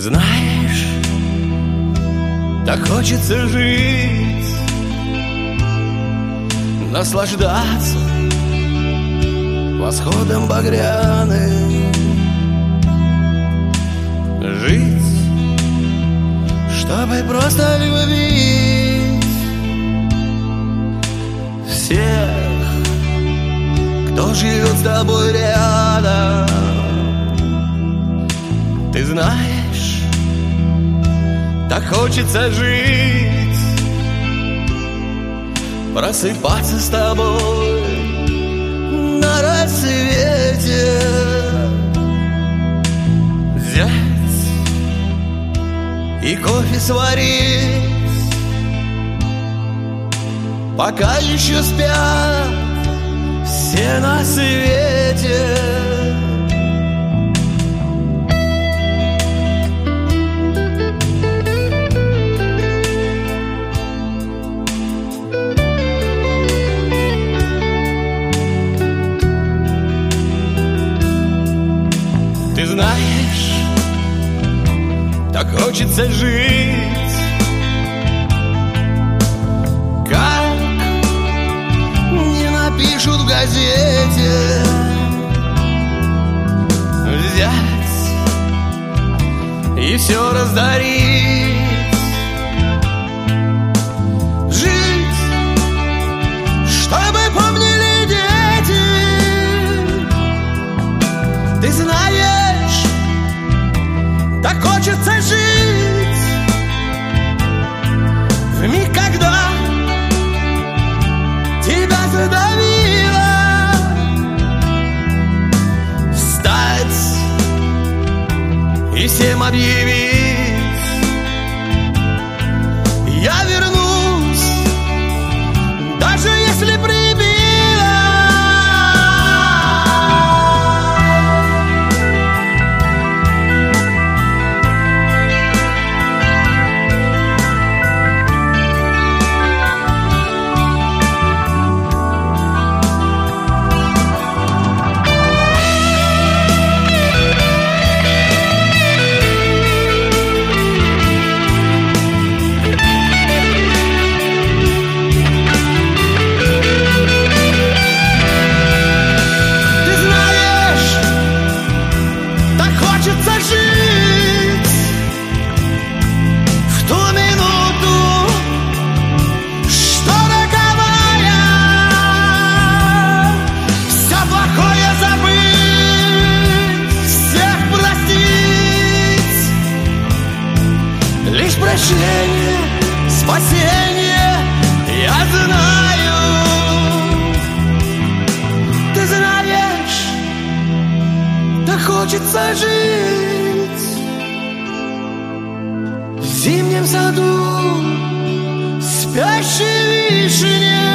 знаешь, так хочется жить, наслаждаться восходом багряным, жить, чтобы просто любить всех, кто живет с тобой рядом. Ты знаешь, так хочется жить, просыпаться с тобой на рассвете, взять и кофе сварить, пока еще спят все на свете. Ты знаешь, так хочется жить, как не напишут в газете, взять и все раздарить, жить, чтобы помнили дети. Ты знаешь, так хочется жить в миг, когда тебя задавило, встать и всем объявить: я вернусь, даже если прибило. Прощение, спасение, я знаю. Ты знаешь, так хочется жить в зимнем саду спящей вишни.